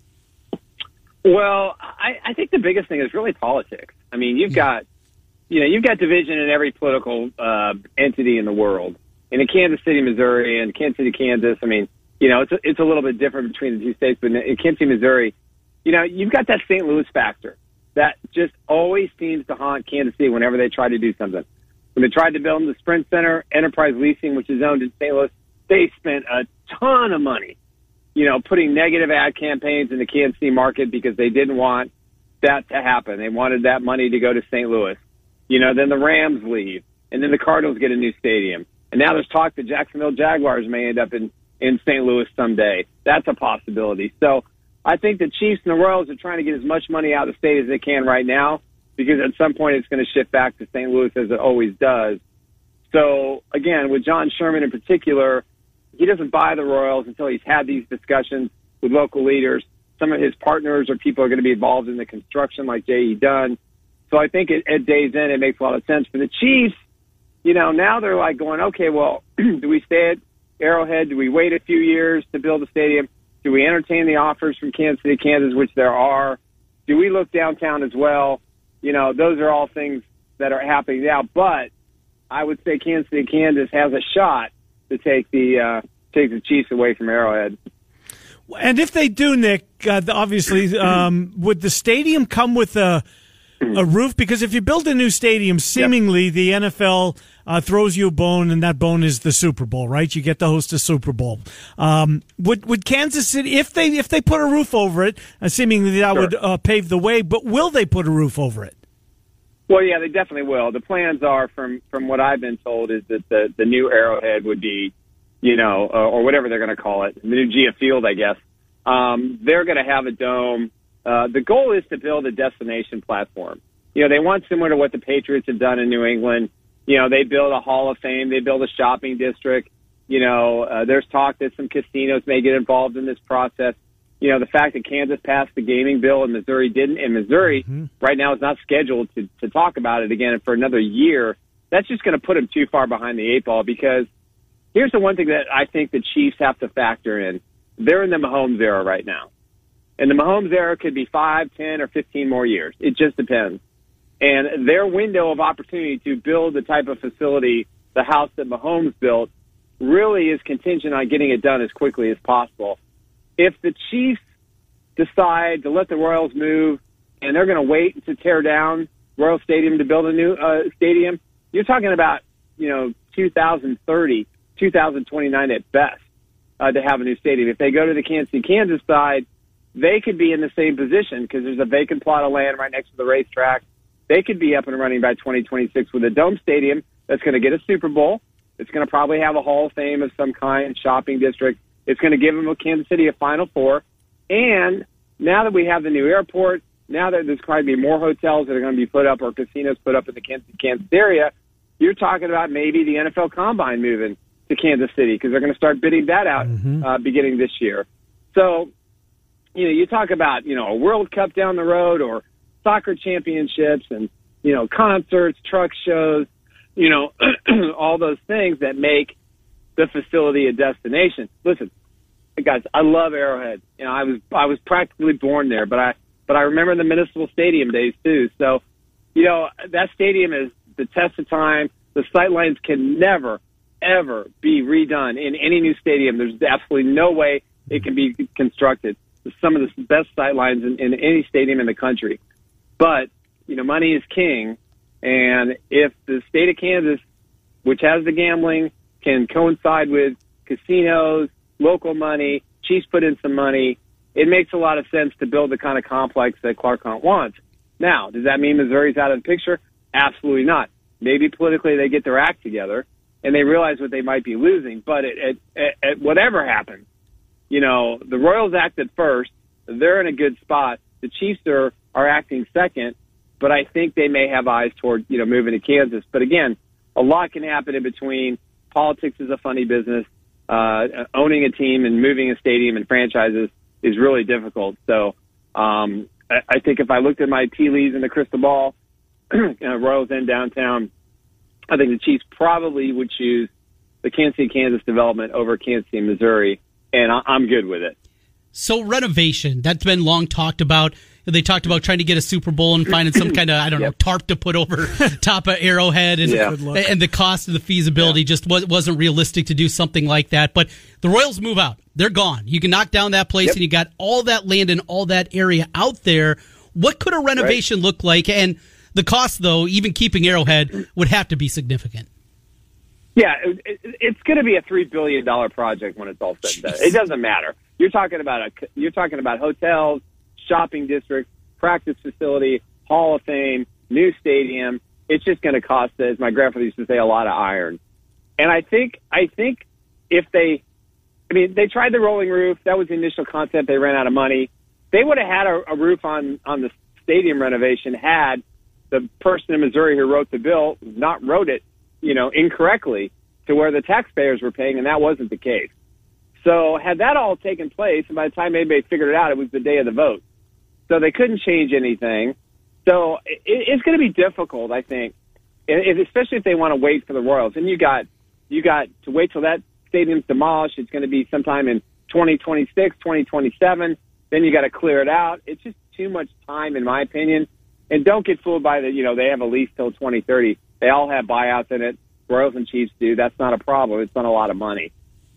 [SPEAKER 7] Well, I think the biggest thing is really politics. I mean, you've got division in every political entity in the world. And in Kansas City, Missouri, and Kansas City, Kansas, I mean, it's a little bit different between the two states. But in Kansas City, Missouri, you've got that St. Louis factor that just always seems to haunt Kansas City whenever they try to do something. When they tried to build the Sprint Center, Enterprise Leasing, which is owned in St. Louis, they spent a ton of money putting negative ad campaigns in the Kansas City market because they didn't want that to happen. They wanted that money to go to St. Louis. Then the Rams leave, and then the Cardinals get a new stadium. And now there's talk the Jacksonville Jaguars may end up in St. Louis someday. That's a possibility. So I think the Chiefs and the Royals are trying to get as much money out of the state as they can right now, because at some point it's going to shift back to St. Louis, as it always does. So, again, with John Sherman in particular, he doesn't buy the Royals until he's had these discussions with local leaders. Some of his partners or people are going to be involved in the construction, like J.E. Dunn. So I think at day's end, it makes a lot of sense. For the Chiefs, now they're like going, okay, well, do we stay at Arrowhead? Do we wait a few years to build a stadium? Do we entertain the offers from Kansas City, Kansas, which there are? Do we look downtown as well? Those are all things that are happening now. But I would say Kansas City, Kansas has a shot to take the Chiefs away from Arrowhead.
[SPEAKER 3] And if they do, Nick, obviously, would the stadium come with a roof? Because if you build a new stadium, seemingly the NFL throws you a bone, and that bone is the Super Bowl, right? You get to host a Super Bowl. Would Kansas City, if they put a roof over it, seemingly that would pave the way, but will they put a roof over it?
[SPEAKER 7] Well, yeah, they definitely will. The plans are, from what I've been told, is that the new Arrowhead would be, or whatever they're going to call it, the new Gia Field, I guess. They're going to have a dome. The goal is to build a destination platform. They want similar to what the Patriots have done in New England. They build a Hall of Fame. They build a shopping district. There's talk that some casinos may get involved in this process. The fact that Kansas passed the gaming bill and Missouri didn't, and Missouri right now is not scheduled to talk about it again for another year, that's just going to put them too far behind the eight ball, because here's the one thing that I think the Chiefs have to factor in. They're in the Mahomes era right now. And the Mahomes era could be 5, 10, or 15 more years. It just depends. And their window of opportunity to build the type of facility, the house that Mahomes built, really is contingent on getting it done as quickly as possible. If the Chiefs decide to let the Royals move and they're going to wait to tear down Royal Stadium to build a new stadium, you're talking about, 2030, 2029 at best to have a new stadium. If they go to the Kansas City, Kansas side, they could be in the same position because there's a vacant plot of land right next to the racetrack. They could be up and running by 2026 with a dome stadium that's going to get a Super Bowl. It's going to probably have a Hall of Fame of some kind, shopping district. It's going to give them Kansas City a Final Four. And now that we have the new airport, now that there's going to be more hotels that are going to be put up or casinos put up in the Kansas area, you're talking about maybe the NFL Combine moving to Kansas City because they're going to start bidding that out beginning this year. So, you talk about, a World Cup down the road or soccer championships and, concerts, truck shows, all those things that make the facility a destination. Listen, guys, I love Arrowhead. I was practically born there, but I remember the Municipal Stadium days too. So, that stadium is the test of time. The sightlines can never, ever be redone in any new stadium. There's absolutely no way it can be constructed. It's some of the best sightlines in any stadium in the country. But, money is king. And if the state of Kansas, which has the gambling, can coincide with casinos, local money, Chiefs put in some money, it makes a lot of sense to build the kind of complex that Clark Hunt wants. Now, does that mean Missouri's out of the picture? Absolutely not. Maybe politically they get their act together and they realize what they might be losing. But at whatever happens, the Royals acted first. They're in a good spot. The Chiefs are acting second, but I think they may have eyes toward, moving to Kansas. But again, a lot can happen in between. Politics is a funny business. Owning a team and moving a stadium and franchises is really difficult. So I think if I looked at my tea leaves in the crystal ball, Royals in downtown, I think the Chiefs probably would choose the Kansas City, Kansas development over Kansas City, Missouri, and I'm good with it.
[SPEAKER 4] So renovation, that's been long talked about. They talked about trying to get a Super Bowl and finding some kind of, tarp to put over top of Arrowhead. And the cost of the feasibility just wasn't realistic to do something like that. But the Royals move out. They're gone. You can knock down that place and you got all that land and all that area out there. What could a renovation look like? And the cost, though, even keeping Arrowhead, would have to be significant.
[SPEAKER 7] Yeah, it's going to be a $3 billion project when it's all said and done. It doesn't matter. You're talking about hotels, shopping district, practice facility, Hall of Fame, new stadium. It's just going to cost, as my grandfather used to say, a lot of iron. And I think if they tried the rolling roof. That was the initial concept. They ran out of money. they would have had a roof on the stadium renovation had the person in Missouri who wrote the bill not wrote it, incorrectly to where the taxpayers were paying, and that wasn't the case. So had that all taken place, and by the time anybody figured it out, it was the day of the vote. So they couldn't change anything. So it's going to be difficult, I think, especially if they want to wait for the Royals. And you got to wait till that stadium's demolished. It's going to be sometime in 2026, 2027. Then you got to clear it out. It's just too much time, in my opinion. And don't get fooled by they have a lease till 2030. They all have buyouts in it. Royals and Chiefs do. That's not a problem. It's not a lot of money.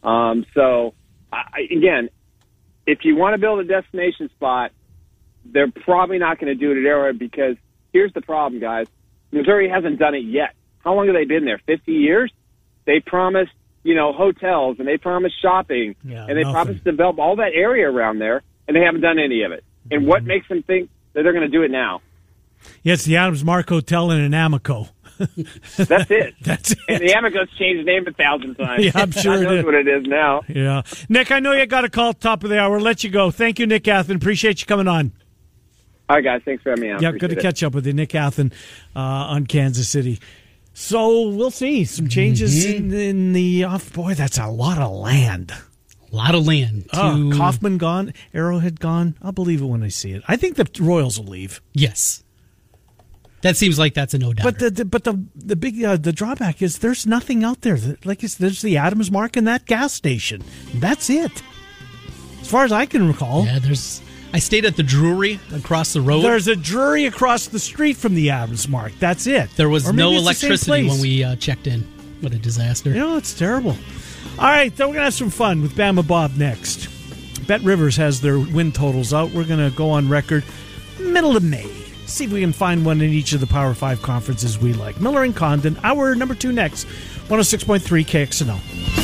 [SPEAKER 7] Again, if you want to build a destination spot, they're probably not going to do it at Arrowhead because here's the problem, guys. Missouri hasn't done it yet. How long have they been there? 50 years? They promised, hotels, and they promised shopping, and they promised to develop all that area around there, and they haven't done any of it. And what makes them think that they're going to do it now?
[SPEAKER 3] Yeah, it's the Adams Mark Hotel in Anamoco.
[SPEAKER 7] That's it.
[SPEAKER 3] That's it.
[SPEAKER 7] And the Amico's changed the name 1,000 times.
[SPEAKER 3] Yeah, I'm sure
[SPEAKER 7] I know what it is now.
[SPEAKER 3] Yeah. Nick, I know you got a call at the top of the hour. I'll let you go. Thank you, Nick Athen. Appreciate you coming on.
[SPEAKER 7] All right, guys. Thanks for having me on.
[SPEAKER 3] Yeah, good to catch up with you, Nick Athen, on Kansas City. So we'll see some changes in the off. Boy, that's a lot of land.
[SPEAKER 4] A lot of land.
[SPEAKER 3] Kaufman gone, Arrowhead gone. I'll believe it when I see it. I think the Royals will leave.
[SPEAKER 4] Yes. That seems like that's a no doubt.
[SPEAKER 3] But the big the drawback is there's nothing out there. There's the Adams Mark and that gas station. That's it. As far as I can recall.
[SPEAKER 4] Yeah, I stayed at the Drury across the road.
[SPEAKER 3] There's a Drury across the street from the Adams Mark. That's it.
[SPEAKER 4] There was no electricity when we checked in. What a disaster.
[SPEAKER 3] It's terrible. All right, then we're going to have some fun with Bama Bob next. Bet Rivers has their win totals out. We're going to go on record middle of May. See if we can find one in each of the Power 5 conferences we like. Miller and Condon, hour number 2 next. 106.3 KXNO.